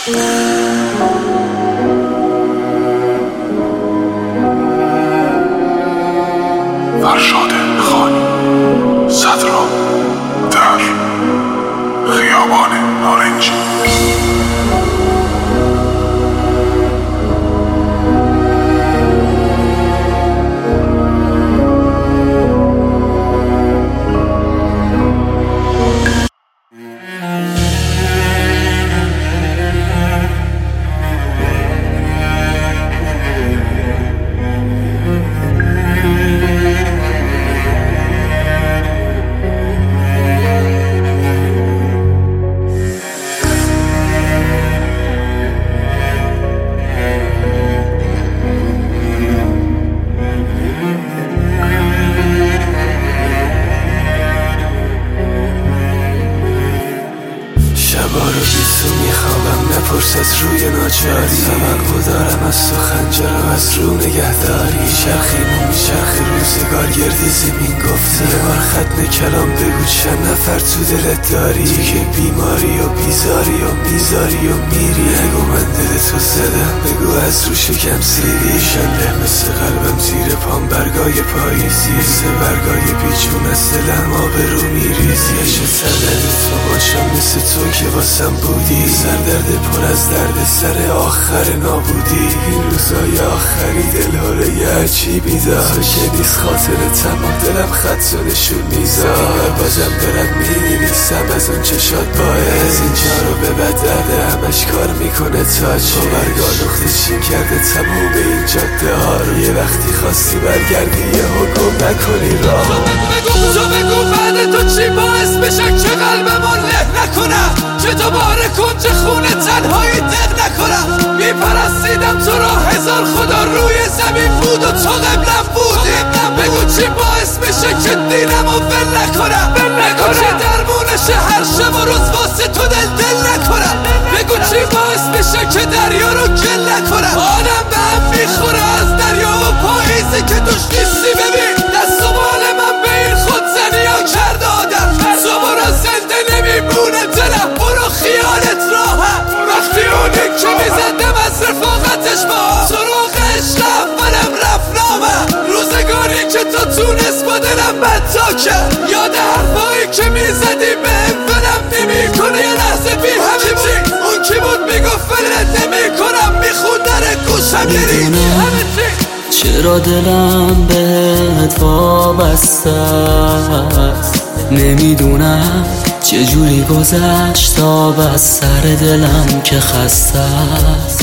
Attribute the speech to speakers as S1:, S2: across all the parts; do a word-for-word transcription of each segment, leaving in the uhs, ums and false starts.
S1: فرشاد خانی، صدرا در خیابان نارنجی.
S2: شبا رو بیسو میخوابم، نپرس از روی ناچاری. توقع دارم از تو خنجر و از رو نگهداری. شرخیم و میچرخی روزگار گرد زمین گفته یه بار ختم کلام بگو چند نفر تو دلت داری. تو که بیماری و بیزاری و میزاری و میری. نگو من دلتو زدم، بگو از رو شکم سیری. شنده مثل قلبم زیر پام برگای پاییزی. مثل برگای بیجون از دلم آب رو میریزی. اشه سردرد تو باشم مثل تو که واسم بودی. سردرد پر از درد سر آخر نابودی. این روزای آخری دلاره یه عجیبی دار. تو که نیست خاطر تمام دلم خط و نشون میزار. دیگر بازم دارم مینویسم از اون چشات باعث. از اینجا رو به بد درده همش کار میکنه تاج. با برگا نقطه چین کرده تموم این جاده ها رو. یه وقتی خواستی برگردی یه حکم نکنی راه.
S3: تو بگو تو بگو بعد تو چی باعث بشه که قلبمو له نکنم. که دوباره کنج خونه تنهایی دق نکنم. میپرستیدم تو را هزار خدا روی زمین بود و تو قبلم بودی. بگو چی باعث میشه که دینمو ول نکنم. بگو چی درمونشه هر شب و روز واسه تو دل دل نکنم. بگو چی باعث میشه که دریا رو گل نکنم. آدم به هم میخوره از دریا و پاییزی که توش نیستی. ببین دست و بال من به این خودزنی ها کرده آدم. صبح را زنده نمیمونه دلم، برو خیالت راهم. وقتی اونی که میزدم از رفاقتش با سراغ عشق اولم رفت نامم. روزگاری که تو تونست با دلم بد کرد. یاد حرفایی که میزدی به ولم نمیکنه یه لحظه بی همه چی. اون کی بود میگفت ولت نمیکنم، میخوند در گوشم گریدی همه چی.
S4: چرا دلم بهت وابسته است، نمیدونم چجوری گذشت تا از سر دلم که خسته است.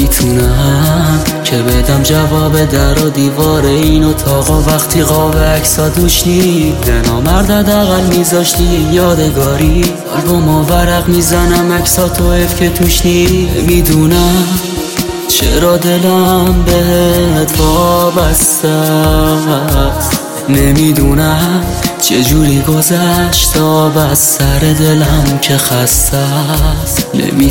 S4: نمیتونم که بدم جواب در و دیوار این اتاقا وقتی قاب عکسا دوش نید. نامرد حداقل میذاشتی یادگاری. آلبوما ورق میزنم عکسا تو اف که توش نید. نمیدونم چرا دلم بهت وابسته است، نمیدونم چجوری گذشت تا از سر دلم که خسته است.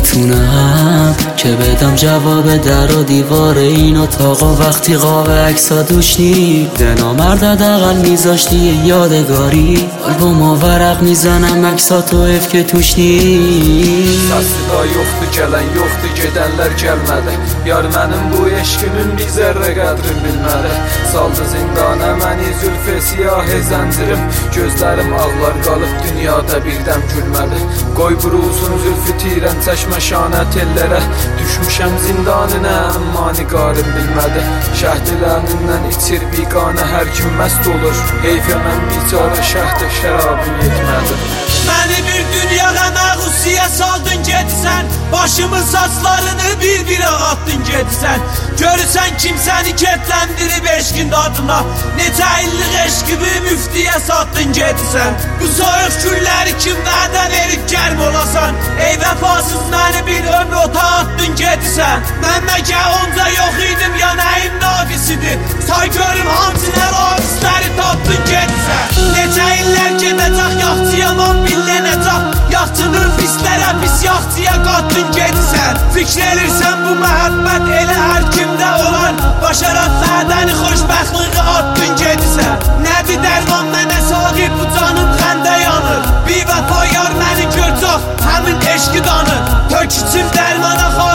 S4: نمیتونم که بدم جواب در و دیوار این اتاقا وقتی قاب عکسا دوش نید. نامرد حداقل میذاشتی یادگاری. آلبوما ورق میزنم عکسا تو اف که توش nid.
S2: Sasıda yoxdur gələn, yoxdur gedənlər gəlmədi. Yar mənim bu eşkimin bir zərrə qədrini bilmədi. Saldı zindana məni zülfə siyahı zəncirim. Gözlərim ağlar qalıb dünyada birdən gülmədi. Qoy burulsun zülfü tirən çəşmə şanə tellərə. Düşmüşəm zindanına amma niqarım bilmədi. Şəhdilərindən içir biqanə hər kim məst olur. Heyfə mən bicara şəhdə şərabım yetmədi.
S3: Məni bir dünyaya məğusiyə saldın getsən. Başımın saçlarını bir-birə attın getsən. Görürsən kimsəni ketləndirib eşkin dadına. Necə illik eşkimi müftiyə satdın getsən. Bu soyuq günləri kim vədə verib gərm olasan. Ey vəfasız məni bir ömr ota attın getsən. Mən məgə onca yox idim ya nəyim naqisidir. Say görüm hansı nəvarisləri tapdın getsən. Necə illər gedəcək yaxçıyam on billənəcək. Yaxçının pislərə pis yaxçıya qatdın getsən. Fikr elirsən bu məhəbbət elə hər kimdə olan. Başaraq vədəni xoşbəxtlığı attın getsən. Nədir dərman mənə sahib bu canım xəndə yanır. Bir vəfa yar məni görcək həmin eşqi danır. Tök içim dərmana xar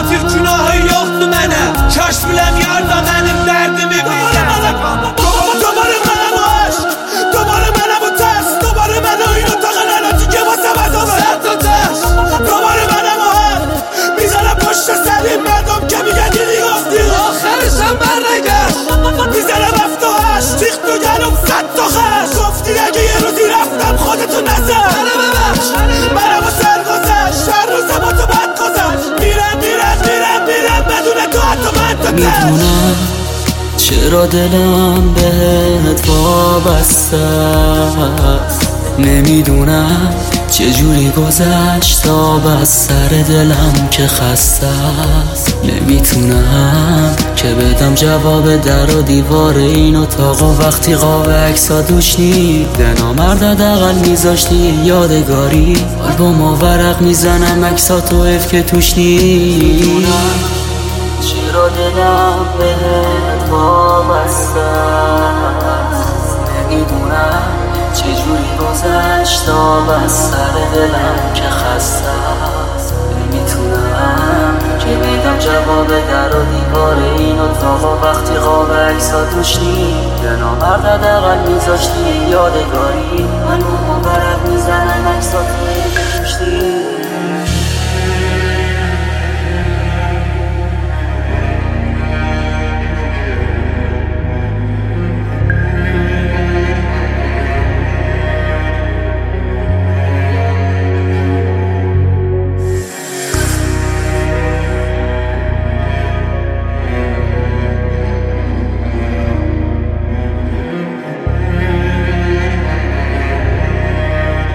S4: چرا دلم بهت وابسته است، نمیدونم چجوری گذشت آب از سر دلم که خسته است. نمیتونم که بدم جواب در و دیوار این اتاق و وقتی قاب عکسا دوش نید نامرد حداقل میذاشتی یادگاری. آلبوم و ورق میزنم عکسا تو اف که توش نید. چرا دلم بهت وابسته است، نمیدونم چجوری گذشت آب از سر دلم که خسته است. نمیتونم که بدم جواب در و دیوار این اتاق و وقتی قاب عکسا توش نید نامرد حداقل میذاشتی یادگاری. من و برق میزنم عکسا توش نید.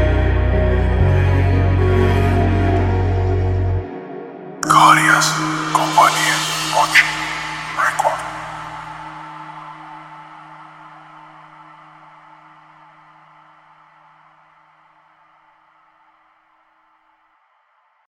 S1: کاری از